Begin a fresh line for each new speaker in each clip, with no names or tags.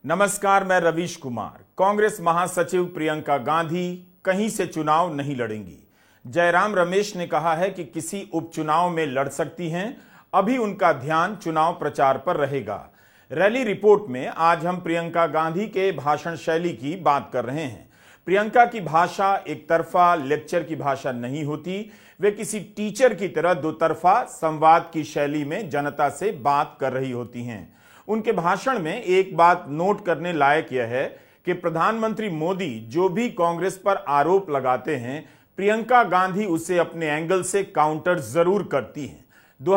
नमस्कार, मैं रवीश कुमार। कांग्रेस महासचिव प्रियंका गांधी कहीं से चुनाव नहीं लड़ेंगी। जयराम रमेश ने कहा है कि किसी उपचुनाव में लड़ सकती हैं, अभी उनका ध्यान चुनाव प्रचार पर रहेगा। रैली रिपोर्ट में आज हम प्रियंका गांधी के भाषण शैली की बात कर रहे हैं। प्रियंका की भाषा एक तरफा लेक्चर की भाषा नहीं होती, वे किसी टीचर की तरह दो तरफा संवाद की शैली में जनता से बात कर रही होती हैं। उनके भाषण में एक बात नोट करने लायक यह है कि प्रधानमंत्री मोदी जो भी कांग्रेस पर आरोप लगाते हैं, प्रियंका गांधी उसे अपने एंगल से काउंटर जरूर करती हैं।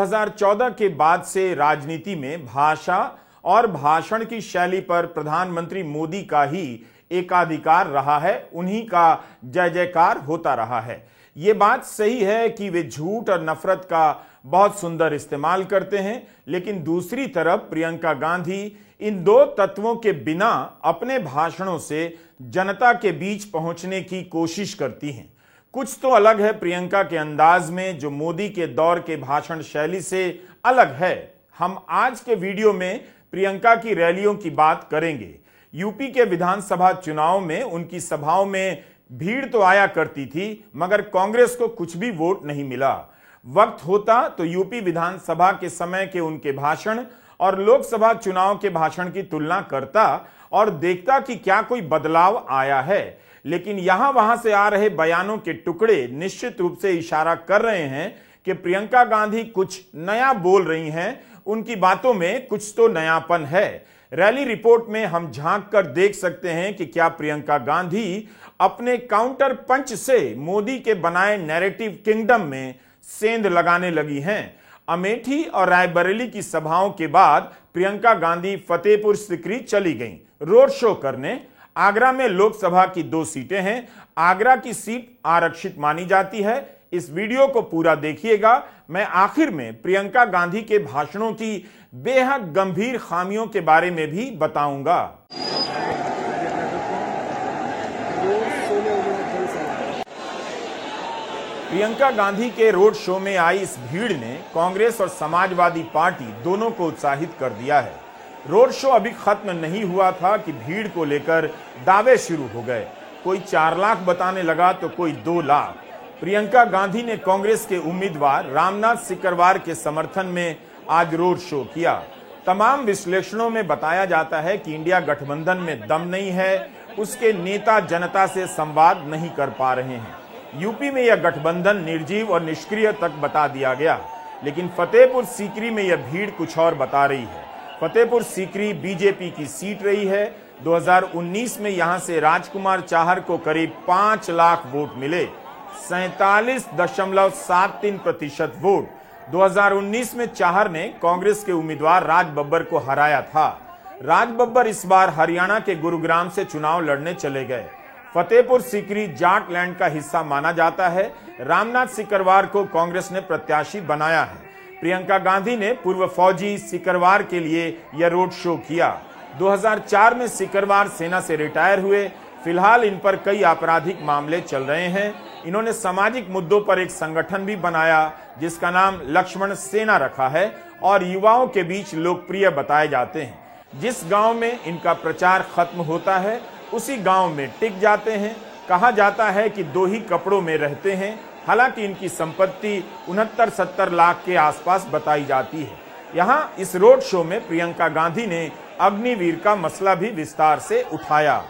2014 के बाद से राजनीति में भाषा और भाषण की शैली पर प्रधानमंत्री मोदी का ही एकाधिकार रहा है, उन्हीं का जय जयकार होता रहा है। ये बात सही है कि वे झूठ और नफरत का बहुत सुंदर इस्तेमाल करते हैं, लेकिन दूसरी तरफ प्रियंका गांधी इन दो तत्वों के बिना अपने भाषणों से जनता के बीच पहुंचने की कोशिश करती हैं। कुछ तो अलग है प्रियंका के अंदाज में, जो मोदी के दौर के भाषण शैली से अलग है। हम आज के वीडियो में प्रियंका की रैलियों की बात करेंगे। यूपी के विधानसभा चुनाव में उनकी सभाओं में भीड़ तो आया करती थी, मगर कांग्रेस को कुछ भी वोट नहीं मिला। वक्त होता तो यूपी विधानसभा के समय के उनके भाषण और लोकसभा चुनाव के भाषण की तुलना करता और देखता कि क्या कोई बदलाव आया है, लेकिन यहां वहां से आ रहे बयानों के टुकड़े निश्चित रूप से इशारा कर रहे हैं कि प्रियंका गांधी कुछ नया बोल रही हैं, उनकी बातों में कुछ तो नयापन है। रैली रिपोर्ट में हम झांक कर देख सकते हैं कि क्या प्रियंका गांधी अपने काउंटर पंच से मोदी के बनाए नैरेटिव किंगडम में सेंध लगाने लगी हैं। अमेठी और रायबरेली की सभाओं के बाद प्रियंका गांधी फतेहपुर सीकरी चली गईं रोड शो करने। आगरा में लोकसभा की 2 सीटें हैं, आगरा की सीट आरक्षित मानी जाती है। इस वीडियो को पूरा देखिएगा। मैं आखिर में प्रियंका गांधी के भाषणों की बेहद गंभीर खामियों के बारे में भी बताऊंगा। प्रियंका गांधी के रोड शो में आई इस भीड़ ने कांग्रेस और समाजवादी पार्टी दोनों को उत्साहित कर दिया है। रोड शो अभी खत्म नहीं हुआ था कि भीड़ को लेकर दावे शुरू हो गए। कोई 4 लाख बताने लगा तो कोई 2 लाख। प्रियंका गांधी ने कांग्रेस के उम्मीदवार रामनाथ सिकरवार के समर्थन में आज रोड शो किया। तमाम विश्लेषणों में बताया जाता है कि इंडिया गठबंधन में दम नहीं है, उसके नेता जनता से संवाद नहीं कर पा रहे हैं। यूपी में यह गठबंधन निर्जीव और निष्क्रिय तक बता दिया गया, लेकिन फतेहपुर सीकरी में यह भीड़ कुछ और बता रही है। फतेहपुर सीकरी बीजेपी की सीट रही है। 2019 में यहां से राजकुमार चाहर को करीब 5 लाख वोट मिले, 47.73% वोट। 2019 में चाहर ने कांग्रेस के उम्मीदवार राज बब्बर को हराया था। राज बब्बर इस बार हरियाणा के गुरुग्राम से चुनाव लड़ने चले गए। फतेहपुर सीकरी जाट लैंड का हिस्सा माना जाता है। रामनाथ सिकरवार को कांग्रेस ने प्रत्याशी बनाया है। प्रियंका गांधी ने पूर्व फौजी सिकरवार के लिए यह रोड शो किया। 2004 में सिकरवार सेना से रिटायर हुए। फिलहाल इन पर कई आपराधिक मामले चल रहे हैं। इन्होंने सामाजिक मुद्दों पर एक संगठन भी बनाया जिसका नाम लक्ष्मण सेना रखा है और युवाओं के बीच लोकप्रिय बताए जाते हैं। जिस गांव में इनका प्रचार खत्म होता है उसी गांव में टिक जाते हैं। कहा जाता है कि 2 ही कपड़ों में रहते हैं। हालांकि इनकी संपत्ति 69-70 लाख के आसपास बताई जाती है। यहां इस रोड शो में प्रियंका गांधी ने अग्निवीर का मसला भी विस्तार से उठाया।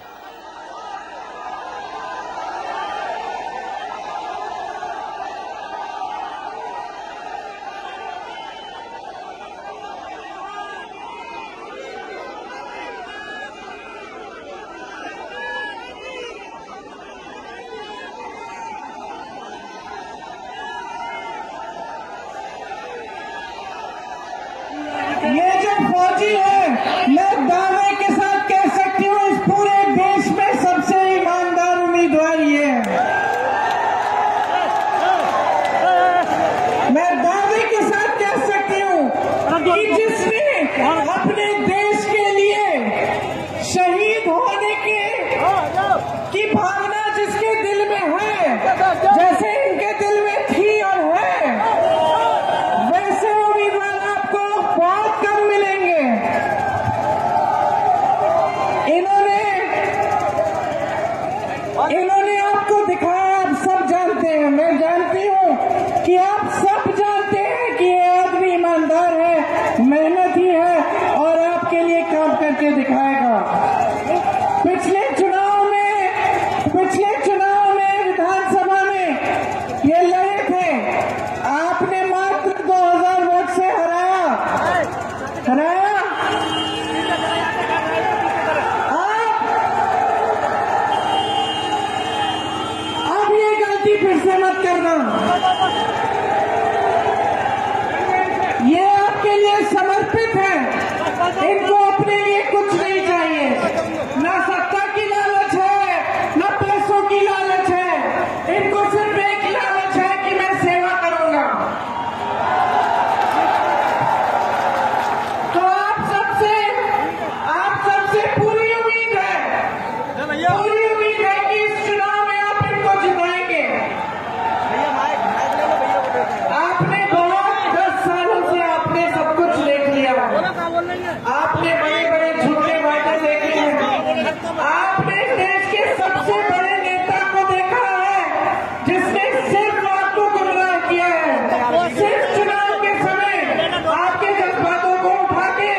ये जो फौजी है, मैं दावे के साथ कह सकती हूँ इस पूरे करके दिखाएगा। पिछले चुनाव में विधानसभा में ये लड़े थे, आपने मात्र 2000 वोट से हराया। अब ये गलती फिर से मत करना। ये आपके लिए समर्पित है, इनको अपने लिए कुछ नहीं चाहिए, ना सत्ता की लालच है, ना पैसों की लालच है, इनको सिर्फ एक लालच है कि मैं सेवा करूंगा। तो आप सबसे पूरी उम्मीद है कि इस चुनाव में आप इनको जिताएंगे। आपने 10 सालों से आपने सब कुछ देख लिया, आपने बड़े झूठे वादे देखे हैं, आपने देश के सबसे बड़े नेता को देखा है जिसने सिर्फ आपको गुमराह किया है। सिर्फ चुनाव के समय आपके जज्बातों को उठा के,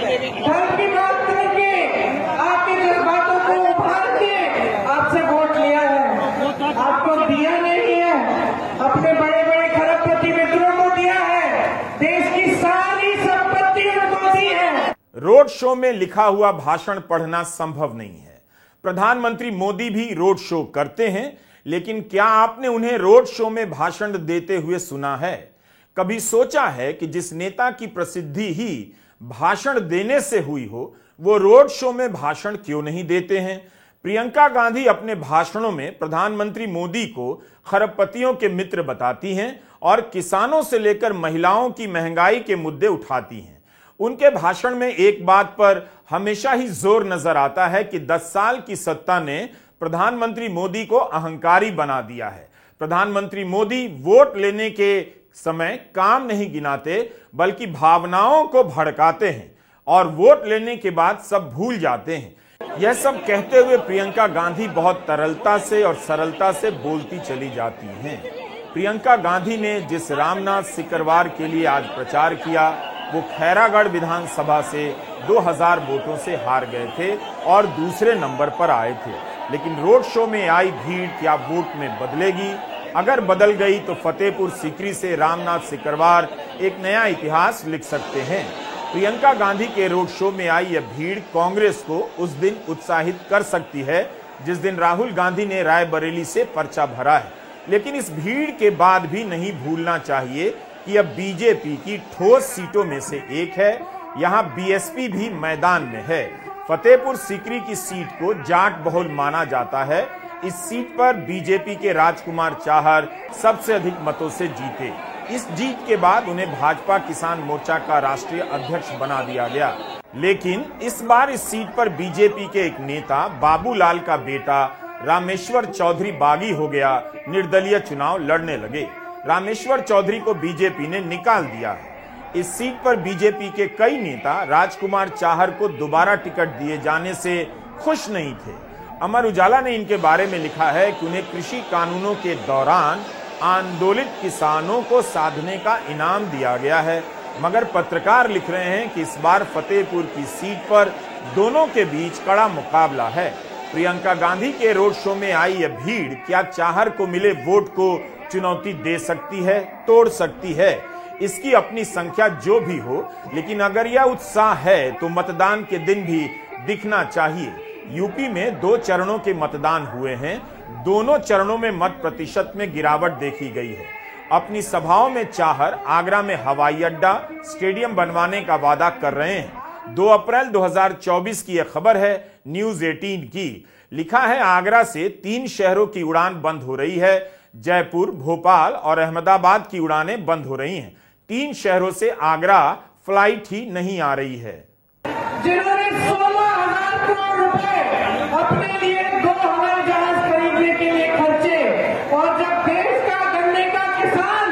धर्म की बात करके, आपके जज्बातों को उभार के आपसे वोट लिया है, आपको दिया नहीं है, अपने बड़े खरबपति मित्रों को दिया है, देश की सारी संपत्ति उनको दी है।
रोड शो में लिखा हुआ भाषण पढ़ना संभव नहीं है। प्रधानमंत्री मोदी भी रोड शो करते हैं, लेकिन क्या आपने उन्हें रोड शो में भाषण देते हुए सुना है? कभी सोचा है कि जिस नेता की प्रसिद्धि ही भाषण देने से हुई हो, वो रोड शो में भाषण क्यों नहीं देते हैं? प्रियंका गांधी अपने भाषणों में प्रधानमंत्री मोदी को खरबपतियों के मित्र बताती हैं और किसानों से लेकर महिलाओं की महंगाई के मुद्दे उठाती हैं। उनके भाषण में एक बात पर हमेशा ही जोर नजर आता है कि 10 साल की सत्ता ने प्रधानमंत्री मोदी को अहंकारी बना दिया है। प्रधानमंत्री मोदी वोट लेने के समय काम नहीं गिनाते, बल्कि भावनाओं को भड़काते हैं और वोट लेने के बाद सब भूल जाते हैं। यह सब कहते हुए प्रियंका गांधी बहुत तरलता से और सरलता से बोलती चली जाती हैं। प्रियंका गांधी ने जिस रामनाथ सिकरवार के लिए आज प्रचार किया, वो खैरागढ़ विधानसभा से 2000 वोटों से हार गए थे और दूसरे नंबर पर आए थे। लेकिन रोड शो में आई भीड़ क्या वोट में बदलेगी? अगर बदल गई तो फतेहपुर सीकरी से रामनाथ सिकरवार एक नया इतिहास लिख सकते हैं। प्रियंका गांधी के रोड शो में आई यह भीड़ कांग्रेस को उस दिन उत्साहित कर सकती है जिस दिन राहुल गांधी ने रायबरेली से पर्चा भरा है। लेकिन इस भीड़ के बाद भी नहीं भूलना चाहिए कि अब बीजेपी की ठोस सीटों में से एक है। यहां बीएसपी भी मैदान में है। फतेहपुर सीकरी की सीट को जाट बहुल माना जाता है। इस सीट पर बीजेपी के राजकुमार चाहर सबसे अधिक मतों से जीते। इस जीत के बाद उन्हें भाजपा किसान मोर्चा का राष्ट्रीय अध्यक्ष बना दिया गया। लेकिन इस बार इस सीट पर बीजेपी के एक नेता बाबूलाल का बेटा रामेश्वर चौधरी बागी हो गया, निर्दलीय चुनाव लड़ने लगे। रामेश्वर चौधरी को बीजेपी ने निकाल दिया है। इस सीट पर बीजेपी के कई नेता राजकुमार चाहर को दोबारा टिकट दिए जाने से खुश नहीं थे। अमर उजाला ने इनके बारे में लिखा है कि उन्हें कृषि कानूनों के दौरान आंदोलित किसानों को साधने का इनाम दिया गया है। मगर पत्रकार लिख रहे हैं कि इस बार फतेहपुर की सीट पर दोनों के बीच कड़ा मुकाबला है। प्रियंका गांधी के रोड शो में आई यह भीड़ क्या चाहर को मिले वोट को चुनौती दे सकती है, तोड़ सकती है? इसकी अपनी संख्या जो भी हो, लेकिन अगर यह उत्साह है तो मतदान के दिन भी दिखना चाहिए। यूपी में 2 चरणों के मतदान हुए हैं। दोनों चरणों में मत प्रतिशत में गिरावट देखी गई है। अपनी सभाओं में चाहर आगरा में हवाई अड्डा, स्टेडियम बनवाने का वादा कर रहे हैं। 2 अप्रैल 2024 की यह खबर है न्यूज 18 की। लिखा है आगरा से 3 शहरों की उड़ान बंद हो रही है। जयपुर, भोपाल और अहमदाबाद की उड़ानें बंद हो रही हैं। 3 शहरों से आगरा फ्लाइट ही नहीं आ रही है।
जिन्होंने 16,000 करोड़ रुपए अपने लिए 2 हवाई जहाज खरीदने के लिए खर्चे, और जब देश का गन्ने का किसान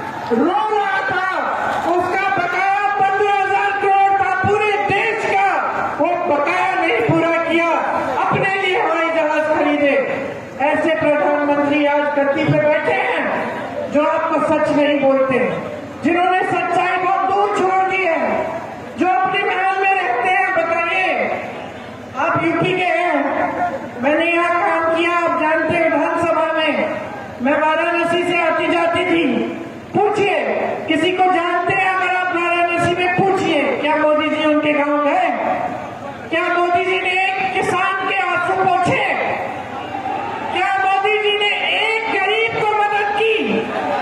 रो रहा था, उसका बकाया 15,000 करोड़ था पूरे देश का, वो बकाया नहीं पूरा किया, अपने लिए हवाई जहाज खरीदे। ऐसे प्रधानमंत्री आज गद्दी पे बैठे हैं जो आपको सच नहीं बोलते, जिन्होंने सच्चाई को दूर छोड़ दी है, जो अपने महल में रहते हैं। बताइए आप यूपी के हैं, मैंने यहाँ काम किया, आप जानते हैं विधानसभा में मैं वाराणसी से आती जाती थी। पूछिए किसी को जानते हैं अगर आप वाराणसी में, पूछिए क्या मोदी जी उनके गांव गए? क्या मोदी जी ने एक किसान के आंसू पोंछे? क्या मोदी जी ने एक गरीब को मदद की?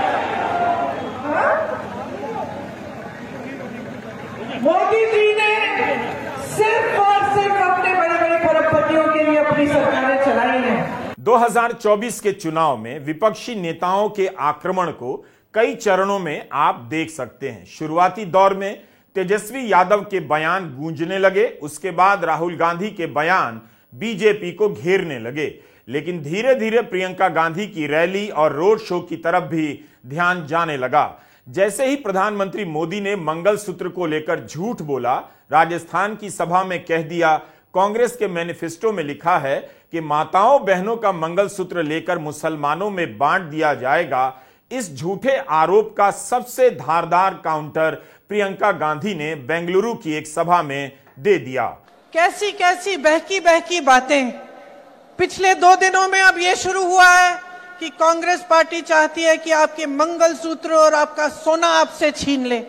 मोदी जी ने सिर्फ और सिर्फ अपने बड़े बड़े खरबपतियों के लिए अपनी सरकारें चलाई हैं।
2024 के चुनाव में विपक्षी नेताओं के आक्रमण को कई चरणों में आप देख सकते हैं। शुरुआती दौर में तेजस्वी यादव के बयान गूंजने लगे, उसके बाद राहुल गांधी के बयान बीजेपी को घेरने लगे, लेकिन धीरे धीरे प्रियंका गांधी की रैली और रोड शो की तरफ भी ध्यान जाने लगा। जैसे ही प्रधानमंत्री मोदी ने मंगलसूत्र को लेकर झूठ बोला, राजस्थान की सभा में कह दिया कांग्रेस के मैनिफेस्टो में लिखा है कि माताओं बहनों का मंगलसूत्र लेकर मुसलमानों में बांट दिया जाएगा, इस झूठे आरोप का सबसे धारदार काउंटर प्रियंका गांधी ने बेंगलुरु की एक सभा में दे दिया।
कैसी कैसी बहकी बहकी बातें। पिछले 2 दिनों में अब यह शुरू हुआ है कि कांग्रेस पार्टी चाहती है कि आपके मंगलसूत्र और आपका सोना आपसे छीन ले।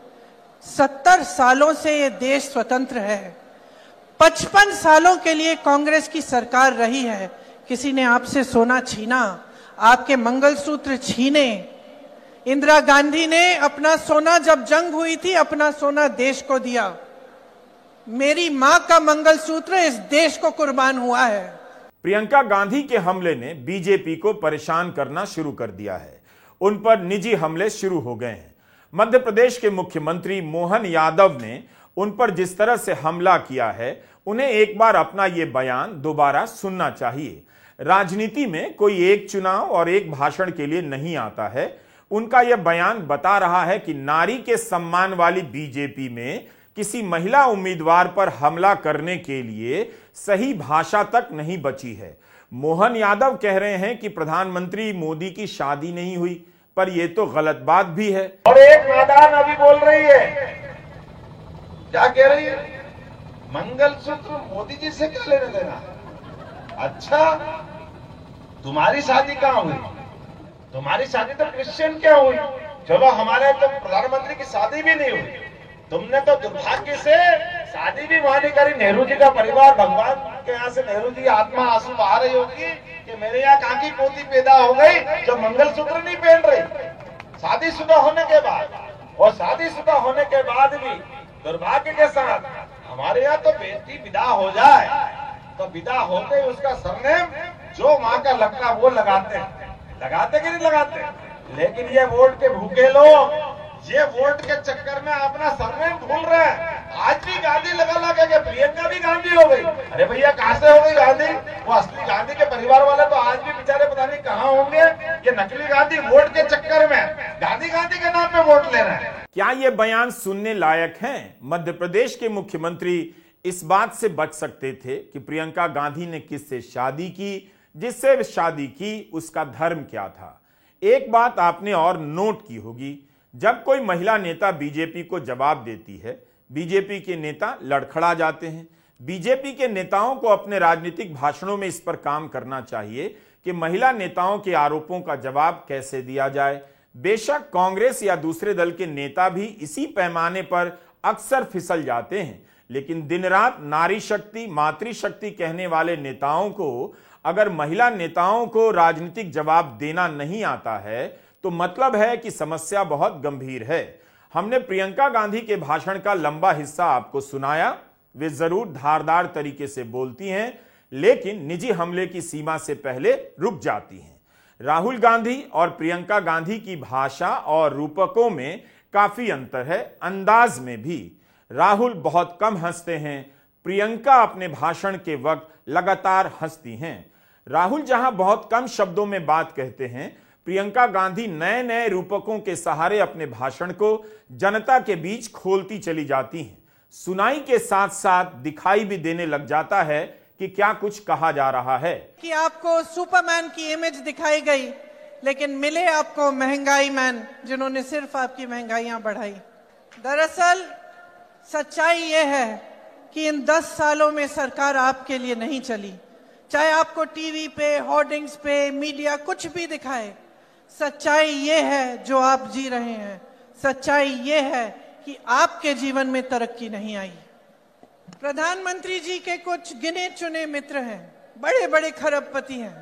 70 सालों से ये देश स्वतंत्र है, 55 सालों के लिए कांग्रेस की सरकार रही है। किसी ने आपसे सोना छीना, आपके मंगलसूत्र छीने? इंदिरा गांधी ने अपना सोना, जब जंग हुई थी, अपना सोना देश को दिया। मेरी मां का मंगलसूत्र इस देश को कुर्बान हुआ है।
प्रियंका गांधी के हमले ने बीजेपी को परेशान करना शुरू कर दिया है। उन पर निजी हमले शुरू हो गए हैं। मध्य प्रदेश के मुख्यमंत्री मोहन यादव ने उन पर जिस तरह से हमला किया है, उन्हें एक बार अपना यह बयान दोबारा सुनना चाहिए। राजनीति में कोई एक चुनाव और एक भाषण के लिए नहीं आता है। उनका यह बयान बता रहा है कि नारी के सम्मान वाली बीजेपी में किसी महिला उम्मीदवार पर हमला करने के लिए सही भाषा तक नहीं बची है। मोहन यादव कह रहे हैं कि प्रधानमंत्री मोदी की शादी नहीं हुई, पर यह तो गलत बात भी है।
और एक नादान अभी बोल रही है, क्या कह रही है? मंगलसूत्र मोदी जी से क्या लेने देना? अच्छा, तुम्हारी शादी कहां हुई? तुम्हारी शादी तो क्रिश्चियन क्या हुई? चलो, हमारे तो प्रधानमंत्री की शादी भी नहीं हुई। तुमने तो दुर्भाग्य से शादी भी वहां नहीं करी। नेहरू जी का परिवार, भगवान के यहाँ से नेहरू जी आत्मा आंसू बहा रही होगी कि मेरे यहाँ कहां की पोती पैदा हो गई जो मंगलसूत्र नहीं पहन रही शादीशुदा होने के बाद। और शादीशुदा होने के बाद भी दुर्भाग्य के साथ हमारे यहाँ तो बेटी विदा हो जाए तो विदा होते उसका सरनेम जो माँ का लगता वो लगाते कि नहीं लगाते? लेकिन ये वोट के भूखे लोग, ये वोट के चक्कर में अपना सरनेम भूल रहे हैं। आज भी गांधी लगा के प्रियंका भी गांधी हो गई। अरे भैया, कहां से हो गई गांधी? वो असली गांधी के परिवार वाले तो आज भी बेचारे पता नहीं कहां होंगे। ये नकली गांधी वोट के चक्कर में गांधी के नाम पे वोट ले रहे हैं।
क्या ये बयान सुनने लायक हैं? मध्य प्रदेश के मुख्यमंत्री इस बात से बच सकते थे कि प्रियंका गांधी ने किससे शादी की, जिससे शादी की उसका धर्म क्या था। एक बात आपने और नोट की होगी, जब कोई महिला नेता बीजेपी को जवाब देती है, बीजेपी के नेता लड़खड़ा जाते हैं। बीजेपी के नेताओं को अपने राजनीतिक भाषणों में इस पर काम करना चाहिए कि महिला नेताओं के आरोपों का जवाब कैसे दिया जाए। बेशक कांग्रेस या दूसरे दल के नेता भी इसी पैमाने पर अक्सर फिसल जाते हैं, लेकिन दिन रात नारी शक्ति, मातृशक्ति कहने वाले नेताओं को अगर महिला नेताओं को राजनीतिक जवाब देना नहीं आता है तो मतलब है कि समस्या बहुत गंभीर है। हमने प्रियंका गांधी के भाषण का लंबा हिस्सा आपको सुनाया। वे जरूर धारदार तरीके से बोलती हैं, लेकिन निजी हमले की सीमा से पहले रुक जाती हैं। राहुल गांधी और प्रियंका गांधी की भाषा और रूपकों में काफी अंतर है, अंदाज में भी। राहुल बहुत कम हंसते हैं, प्रियंका अपने भाषण के वक्त लगातार हंसती हैं। राहुल जहां बहुत कम शब्दों में बात कहते हैं, प्रियंका गांधी नए नए रूपकों के सहारे अपने भाषण को जनता के बीच खोलती चली जाती हैं। सुनाई के साथ साथ दिखाई भी देने लग जाता है कि क्या कुछ कहा जा रहा है।
कि आपको सुपरमैन की इमेज दिखाई गई, लेकिन मिले आपको महंगाई मैन, जिन्होंने सिर्फ आपकी महंगाइयां बढ़ाई। दरअसल सच्चाई यह है कि इन 10 सालों में सरकार आपके लिए नहीं चली। चाहे आपको टीवी पे, होर्डिंग्स पे, मीडिया कुछ भी दिखाए, सच्चाई ये है जो आप जी रहे हैं। सच्चाई ये है कि आपके जीवन में तरक्की नहीं आई। प्रधानमंत्री जी के कुछ गिने चुने मित्र हैं, बड़े बड़े खरबपति हैं,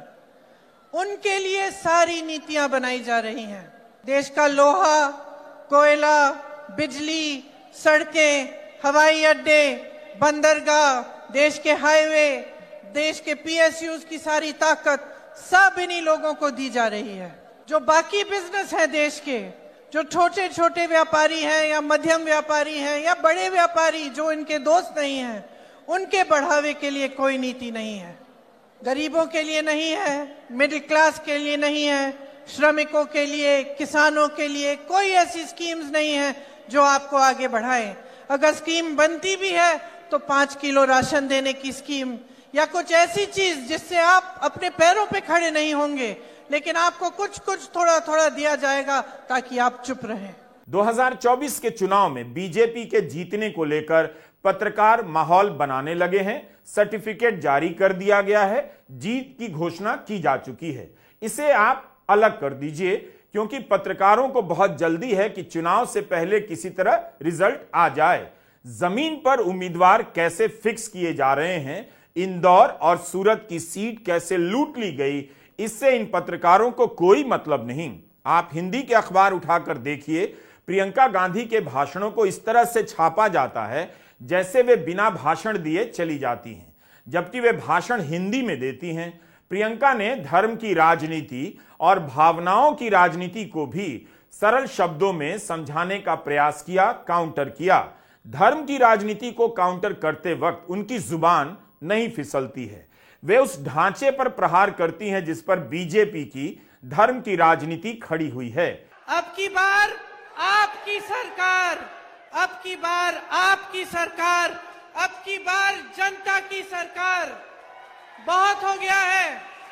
उनके लिए सारी नीतियां बनाई जा रही हैं। देश का लोहा, कोयला, बिजली, सड़कें, हवाई अड्डे, बंदरगाह, देश के हाईवे, देश के पीएसयूज की सारी ताकत सब इन्हीं लोगों को दी जा रही है। जो बाकी बिजनेस है देश के, जो छोटे छोटे व्यापारी हैं या मध्यम व्यापारी हैं या बड़े व्यापारी जो इनके दोस्त नहीं हैं, उनके बढ़ावे के लिए कोई नीति नहीं है। गरीबों के लिए नहीं है, मिडिल क्लास के लिए नहीं है, श्रमिकों के लिए, किसानों के लिए कोई ऐसी स्कीम्स नहीं है जो आपको आगे बढ़ाए। अगर स्कीम बनती भी है तो 5 किलो राशन देने की स्कीम या कुछ ऐसी चीज जिससे आप अपने पैरों पे खड़े नहीं होंगे, लेकिन आपको कुछ कुछ थोड़ा थोड़ा दिया जाएगा ताकि आप चुप रहें।
2024 के चुनाव में बीजेपी के जीतने को लेकर पत्रकार माहौल बनाने लगे हैं। सर्टिफिकेट जारी कर दिया गया है, जीत की घोषणा की जा चुकी है। इसे आप अलग कर दीजिए, क्योंकि पत्रकारों को बहुत जल्दी है कि चुनाव से पहले किसी तरह रिजल्ट आ जाए। जमीन पर उम्मीदवार कैसे फिक्स किए जा रहे हैं, इंदौर और सूरत की सीट कैसे लूट ली गई, इससे इन पत्रकारों को कोई मतलब नहीं। आप हिंदी के अखबार उठाकर देखिए, प्रियंका गांधी के भाषणों को इस तरह से छापा जाता है जैसे वे बिना भाषण दिए चली जाती हैं, जबकि वे भाषण हिंदी में देती हैं। प्रियंका ने धर्म की राजनीति और भावनाओं की राजनीति को भी सरल शब्दों में समझाने का प्रयास किया, काउंटर किया। धर्म की राजनीति को काउंटर करते वक्त उनकी जुबान नहीं फिसलती है। वे उस ढांचे पर प्रहार करती हैं जिस पर बीजेपी की धर्म की राजनीति खड़ी हुई है।
अब की बार आपकी सरकार, अब की बार आपकी सरकार, अब की बार जनता की सरकार। बहुत हो गया है,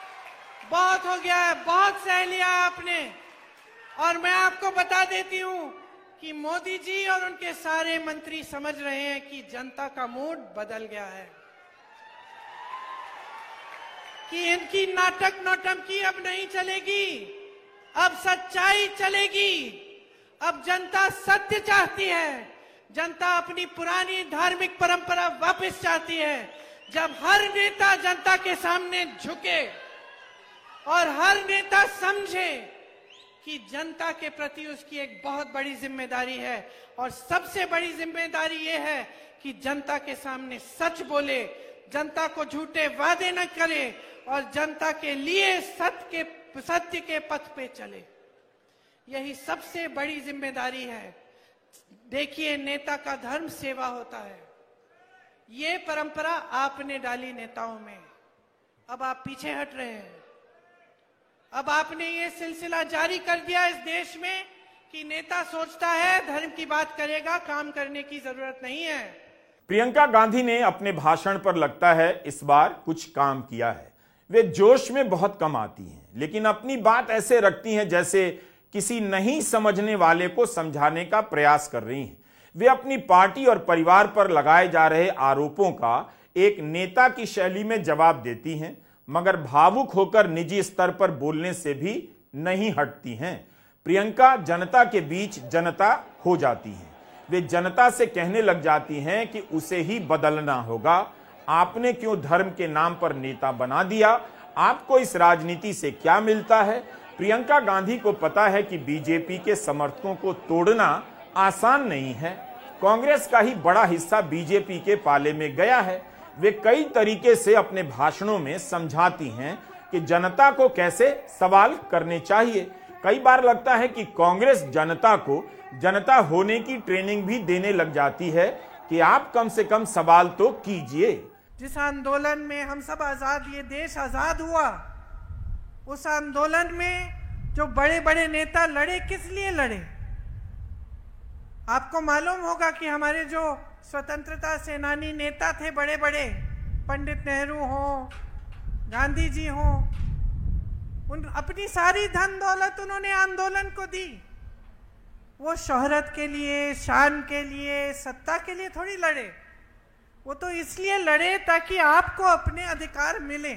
बहुत हो गया है, बहुत सह लिया आपने। और मैं आपको बता देती हूं कि मोदी जी और उनके सारे मंत्री समझ रहे हैं कि जनता का मूड बदल गया है, कि इनकी नाटक नौटंकी अब नहीं चलेगी, अब सच्चाई चलेगी। अब जनता सत्य चाहती है, जनता अपनी पुरानी धार्मिक परंपरा वापस चाहती है। जब हर नेता जनता के सामने झुके और हर नेता समझे कि जनता के प्रति उसकी एक बहुत बड़ी जिम्मेदारी है, और सबसे बड़ी जिम्मेदारी यह है कि जनता के सामने सच बोले, जनता को झूठे वादे न करे और जनता के लिए सत्य के पथ पे चले। यही सबसे बड़ी जिम्मेदारी है। देखिए, नेता का धर्म सेवा होता है। ये परंपरा आपने डाली नेताओं में, अब आप पीछे हट रहे हैं। अब आपने ये सिलसिला जारी कर दिया इस देश में कि नेता सोचता है धर्म की बात करेगा, काम करने की जरूरत नहीं है।
प्रियंका गांधी ने अपने भाषण पर लगता है इस बार कुछ काम किया है। वे जोश में बहुत कम आती हैं, लेकिन अपनी बात ऐसे रखती हैं जैसे किसी नहीं समझने वाले को समझाने का प्रयास कर रही हैं। वे अपनी पार्टी और परिवार पर लगाए जा रहे आरोपों का एक नेता की शैली में जवाब देती हैं, मगर भावुक होकर निजी स्तर पर बोलने से भी नहीं हटती हैं। प्रियंका जनता के बीच जनता हो जाती हैं। वे जनता से कहने लग जाती हैं कि उसे ही बदलना होगा। आपने क्यों धर्म के नाम पर नेता बना दिया? आपको इस राजनीति से क्या मिलता है? प्रियंका गांधी को पता है कि बीजेपी के समर्थकों को तोड़ना आसान नहीं है। कांग्रेस का ही बड़ा हिस्सा बीजेपी के पाले में गया है। वे कई तरीके से अपने भाषणों में समझाती हैं कि जनता को कैसे सवाल करने चाहिए। कई बार लगता है कि कांग्रेस जनता को जनता होने की ट्रेनिंग भी देने लग जाती है कि आप कम से कम सवाल तो कीजिए।
जिस आंदोलन में हम सब आजाद, ये देश आजाद हुआ, उस आंदोलन में जो बड़े बड़े नेता लड़े, किस लिए लड़े? आपको मालूम होगा कि हमारे जो स्वतंत्रता सेनानी नेता थे बड़े बड़े, पंडित नेहरू हो, गांधी जी हो, उन अपनी सारी धन दौलत उन्होंने आंदोलन को दी। वो शोहरत के लिए, शान के लिए, सत्ता के लिए थोड़ी लड़े। वो तो इसलिए लड़े ताकि आपको अपने अधिकार मिले।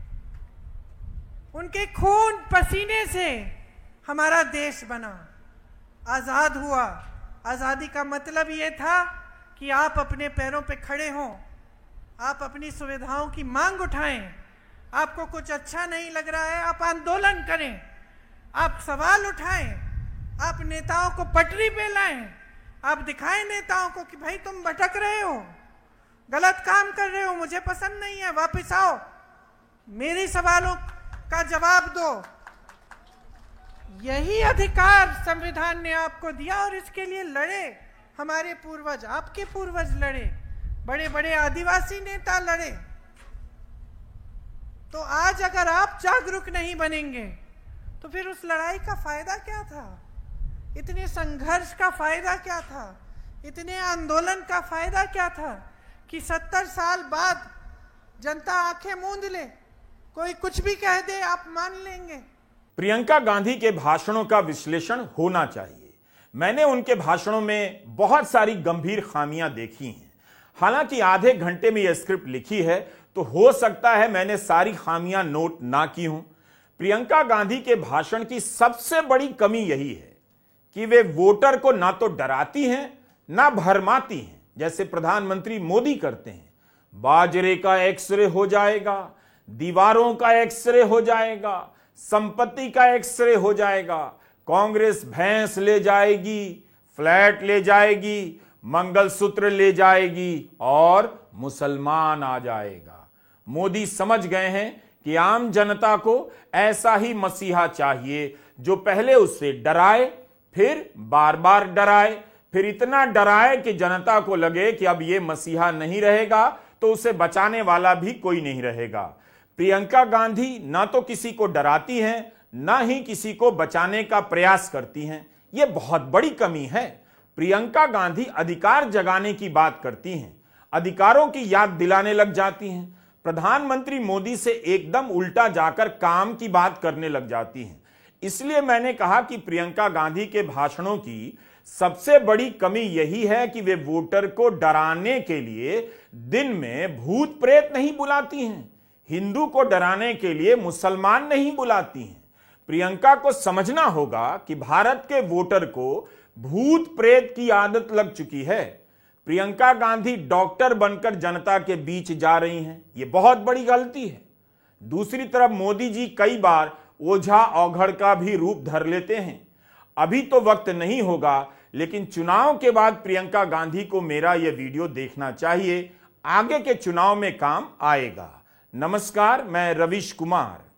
उनके खून पसीने से हमारा देश बना, आज़ाद हुआ। आज़ादी का मतलब ये था कि आप अपने पैरों पे खड़े हों, आप अपनी सुविधाओं की मांग उठाएं। आपको कुछ अच्छा नहीं लग रहा है, आप आंदोलन करें, आप सवाल उठाएं, आप नेताओं को पटरी पे लाएं, आप दिखाएं नेताओं को कि भाई तुम भटक रहे हो, गलत काम कर रहे हो, मुझे पसंद नहीं है, वापस आओ, मेरे सवालों का जवाब दो। यही अधिकार संविधान ने आपको दिया और इसके लिए लड़े हमारे पूर्वज, आपके पूर्वज लड़े, बड़े बड़े आदिवासी नेता लड़े। तो आज अगर आप जागरूक नहीं बनेंगे तो फिर उस लड़ाई का फायदा क्या था? इतने संघर्ष का फायदा क्या था? इतने आंदोलन का फायदा क्या था कि 70 साल बाद जनता आंखें मूंद ले, कोई कुछ भी कह दे आप मान लेंगे?
प्रियंका गांधी के भाषणों का विश्लेषण होना चाहिए। मैंने उनके भाषणों में बहुत सारी गंभीर खामियां देखी हैं। हालांकि आधे घंटे में यह स्क्रिप्ट लिखी है तो हो सकता है मैंने सारी खामियां नोट ना की हूं। प्रियंका गांधी के भाषण की सबसे बड़ी कमी यही है कि वे वोटर को ना तो डराती हैं ना भरमाती हैं जैसे प्रधानमंत्री मोदी करते हैं। बाजरे का एक्सरे हो जाएगा, दीवारों का एक्सरे हो जाएगा, संपत्ति का एक्सरे हो जाएगा, कांग्रेस भैंस ले जाएगी, फ्लैट ले जाएगी, मंगलसूत्र ले जाएगी और मुसलमान आ जाएगा। मोदी समझ गए हैं कि आम जनता को ऐसा ही मसीहा चाहिए जो पहले उससे डराए, फिर बार बार डराए, फिर इतना डराए कि जनता को लगे कि अब ये मसीहा नहीं रहेगा तो उसे बचाने वाला भी कोई नहीं रहेगा। प्रियंका गांधी ना तो किसी को डराती हैं, ना ही किसी को बचाने का प्रयास करती हैं। यह बहुत बड़ी कमी है। प्रियंका गांधी अधिकार जगाने की बात करती हैं, अधिकारों की याद दिलाने लग जाती हैं, प्रधानमंत्री मोदी से एकदम उल्टा जाकर काम की बात करने लग जाती हैं। इसलिए मैंने कहा कि प्रियंका गांधी के भाषणों की सबसे बड़ी कमी यही है कि वे वोटर को डराने के लिए दिन में भूत प्रेत नहीं बुलाती हैं, हिंदू को डराने के लिए मुसलमान नहीं बुलाती हैं। प्रियंका को समझना होगा कि भारत के वोटर को भूत प्रेत की आदत लग चुकी है। प्रियंका गांधी डॉक्टर बनकर जनता के बीच जा रही हैं, यह बहुत बड़ी गलती है। दूसरी तरफ मोदी जी कई बार ओझा औघड़ का भी रूप धर लेते हैं। अभी तो वक्त नहीं होगा, लेकिन चुनाव के बाद प्रियंका गांधी को मेरा यह वीडियो देखना चाहिए, आगे के चुनाव में काम आएगा। नमस्कार, मैं रवीश कुमार।